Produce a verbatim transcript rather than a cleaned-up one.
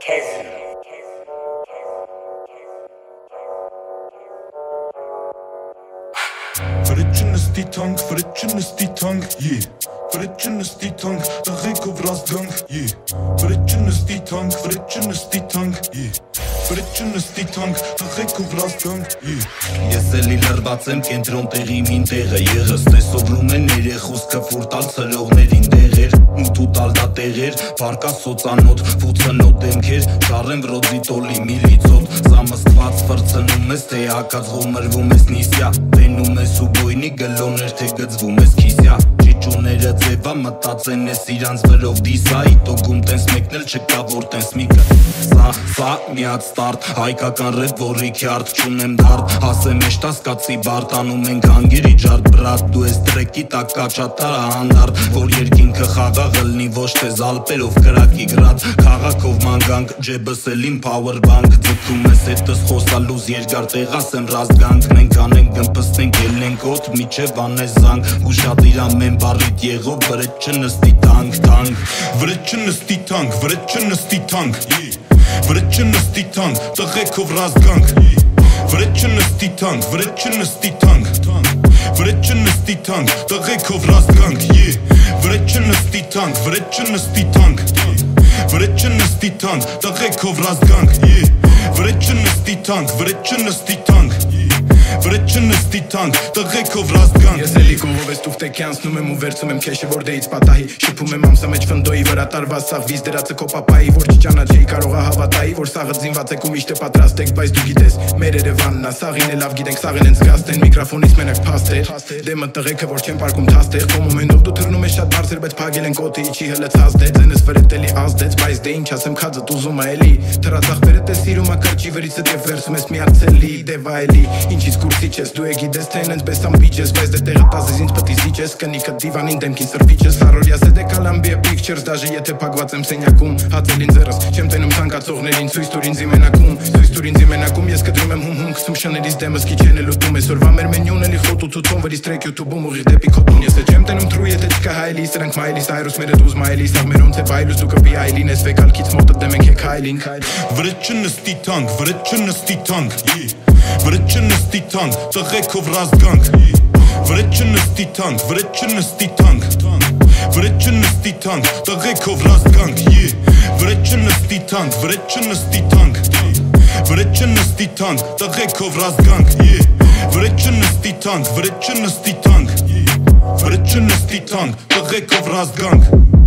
Վրեջինս դիթանք, վրեջինս դիթանք, yeah Վրեջինս դիթանք, տղեկով ռազգանք, yeah Վրեջինս դիթանք, վրեջինս դիթանք, yeah Վրեջինս դիթանք, տղեկով ռազգանք, yeah Ես էլի լրված եմ կենտրոն տեղի մին տեղը եղս Տեսովրում են երեխոսքը ֆուրտալ ծրողներին դեղեր Մութ ու տալ դա տեղեր, վարկա սոցանոտ, վուցնոտ դեմքեր Շարեմ վրոձի տոլի միլիցոտ Զամսկված վրծնում ես, թե հակած ղոմրվում ես նիսյա Տենում ես ու բոյնի գլոներ, թե գծվում ես քիսյա Ճիճուները ձևա մտածեն ես իրանց վրով դիսա Իտոգում տենց մեկնել չկա որ տենց միկը Սա, սա, միած ստարտ, հայկական ռեդ որի քյարդ Չունեմ դարդ, հասեմ էշտ ասկացի բարդ Անում ենք հանգիրի ջարդ բրատ Դու ես տրեկի տակ կաչատարա հանդարդ Որ երկինքը խաղաղ ըլնի ոչ թե զալպերով կրակի գրատ Քաղաքով մանգանք, ջեբս էլին power bank Ձգում ես հետս խոսալուզ երկար տեղասեմ ռազգանք Մենք անենք գմպստենք ելնենք ոտ միչև անես զանք Ու շատ իրամեն բարիտ եղով վրեջ չնստի տանք, տանք Վրեջ չնստի տանք, վրեջ չնստի տանք, yeah Վրեջ չնստի տանք, տղեկով ռազգանք, yeah Վրեջ չնստի տանք, վրեջ չնստի տանք, վրեջ չնստի տանք, տղեկով ռազգանք, yeah Վրեջ չնստի տանք, վրեջ չնստի տանք, վրեջ չնստի տանք, տղեկով ռազգանք, yeah Վրեջ չնստի տանք, վրեջ չնստի տանք, Վրեջ չնստի տանք, տղեկով ռազգանք Ես էլի կողով ես տուղտեքի անցնում եմ ու վերցում եմ քեշը որ դեից պատահի Շփում եմ ամսա մեջ ֆնդոյի վրա տարված սաղ վիզ դրածը քո պապայի Որ չճանաչեի կարողա հավատայի որ սաղը ձինված եք ու միշտ է պատրաստ եք Բայց դու գիտես մեր Երևանն ա սաղին է լավ գիտենք սաղեն են զգաստ են Միկրոֆոնից մենակ փաստ է Դեմը տղեկը որ չեն պարկում թաստ է Կոմոմենտով դու թռնում ես շատ բարձր բայց փագել են կոտի իջի հլցած դե Ձենս վրետելի ազդեց բայց դե ինչ ասեմ քածդ ուզում ա էլի Թրածախբերդ է սիրում ա կրճի վրիցդ եւ վերցում ես միացելի դեվա էլի Ինչից կուրսի չես դու է գիտես թե նենց պես ամբիջ ես Բայց դե տեղը տազես ինձ պտի զիչ ես Կնիքը դիվանին դեմքին սրվիչ ես Առորյաս է դե Columbia Pictures Դաժե եթե փակված եմ սենյակում Հացել ինձ երս Չեմ տենում ցանկացողներին Ցույց տուր ինձ իմենակում Ցույց տուր ինձ իմենակում Ես կտրում եմ հում հում Քսում շներից դեմս քիչ են էլ ուտում Այսօրվա մեր մենյուն էլի խոտ ու ցուցում Վրից տրեք YouTube-ում ուղիղ դեպի քոտուն Ես չեմ տենում true եթե չկա հայլի Սրանք մայլի Cyrus մերը դուզ մայլի Սաղ մեր ոնց է բայլուս դու կպի այլին Ես վեկալքից մոտը դեմ ենք քայլին Վրեջ չնստի տանք, վրեջ չնստի տանք, yeah Վրեջ չնստի տանք, տղեկով ռազգանք, yeah Վրեջ չնստի տանք, վրեջ չնստի տանք, վրեջ չնստի տանք, տղեկով ռազգանք, yeah Վրեջ չնստի տանք, վրեջ չնստի տանք, վրեջ չնստի տանք, տղեկով ռազգանք, yeah Վրեջ չնստի տանք, վրեջ չնստի տանք, վրեջ չնստի տանք, տղեկով ռազգանք